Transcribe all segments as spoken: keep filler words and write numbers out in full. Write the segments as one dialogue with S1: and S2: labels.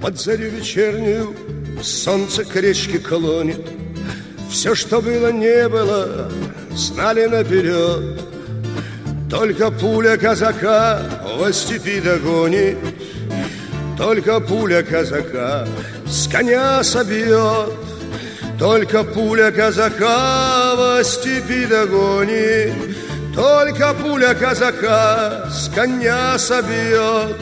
S1: Под зарю вечернюю солнце к речке клонит. Все, что было, не было, знали наперед. Только пуля казака во степи догонит, только пуля казака с коня собьет, только пуля казака во степи догонит, только пуля казака с коня собьет.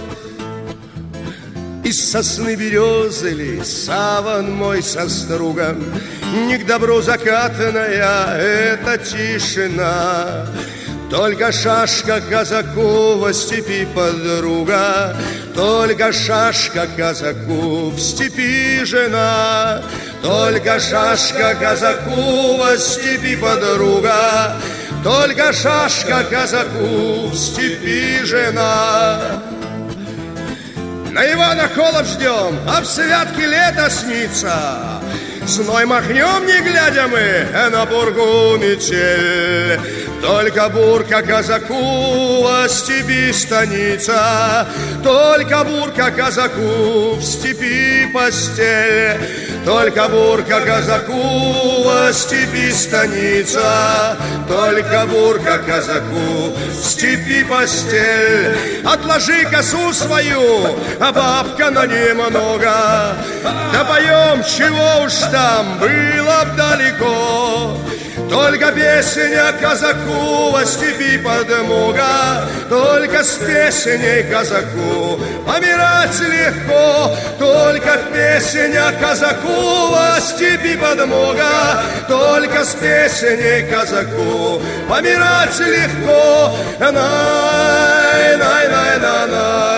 S1: Из сосны березы ли саван мой со стругом, не к добру закатанная эта тишина. Только шашка казаку во степи подруга, только шашка казаку в степи жена, только шашка казаку во степи подруга, только шашка казаку в степи жена. На Ивана холод ждем, а в святке лето снится. Зной махнем, не глядя мы, на бургу метель. Только бурка казаку во степи станица, только бурка казаку в степи постель, только бурка казаку во степи станица, только бурка казаку в степи постель. Отложи косу свою, а бабка на немного, да поем, чего уж там было б далеко. Только песня казаку во степи подмога, только с песней казаку помирать легко. Только песня казаку во степи подмога, только с песней казаку помирать легко. Най, най, най, най, най.